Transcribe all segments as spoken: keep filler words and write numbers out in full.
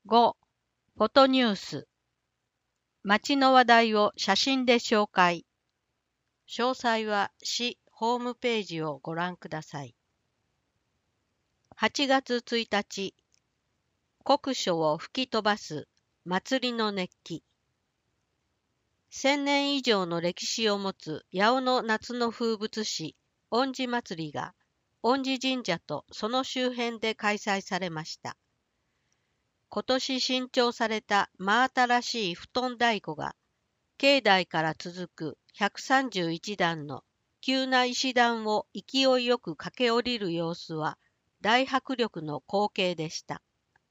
ご. フォトニュース。街の話題を写真で紹介。詳細は市ホームページをご覧ください。はちがつついたち、国書を吹き飛ばす祭りの熱気。千年以上の歴史を持つ八尾の夏の風物詩、恩寺祭りが、恩寺神社とその周辺で開催されました。今年新調された真新しい布団太鼓が、境内から続くひゃくさんじゅういちだんの急な石段を勢いよく駆け下りる様子は大迫力の光景でした。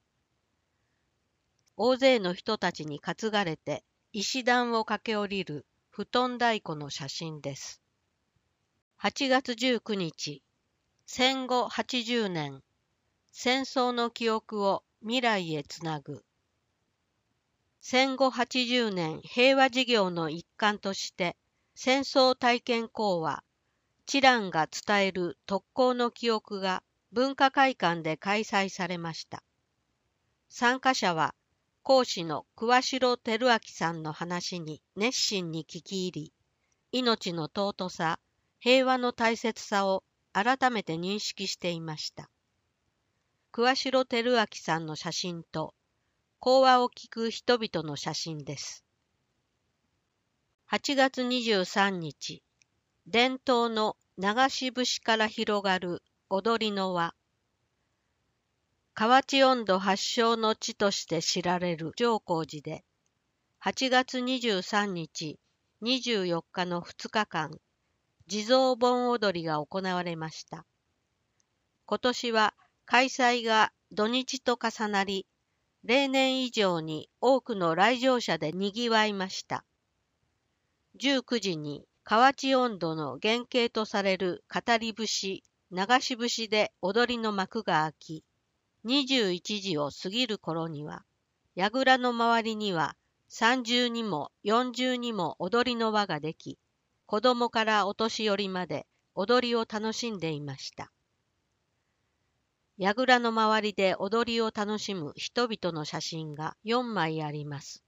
大勢の人たちに担がれて石段を駆け下りる布団太鼓の写真です。はちがつじゅうくにち、戦後はちじゅうねん、戦争の記憶を未来へつなぐ。戦後はちじゅうねん平和事業の一環として戦争体験講話、知覧が伝える特攻の記憶が文化会館で開催されました。参加者は講師の桑代照明さんの話に熱心に聞き入り、命の尊さ、平和の大切さを改めて認識していました。桑代照明さんの写真と講話を聞く人々の写真です。はちがつにじゅうさんにち、伝統の流し節から広がる踊りの輪。河内音頭発祥の地として知られる浄光寺で、はちがつにじゅうさんにち、にじゅうよっかのふつかかん、地蔵盆踊りが行われました。今年は開催が土日と重なり、例年以上に多くの来場者で賑わいました。じゅうくじに河内音頭の原型とされる語り節、流し節で踊りの幕が開き、にじゅういちじを過ぎる頃には、櫓の周りには三重にも四重にも踊りの輪ができ、子供からお年寄りまで踊りを楽しんでいました。櫓の周りで踊りを楽しむ人々の写真がよんまいあります。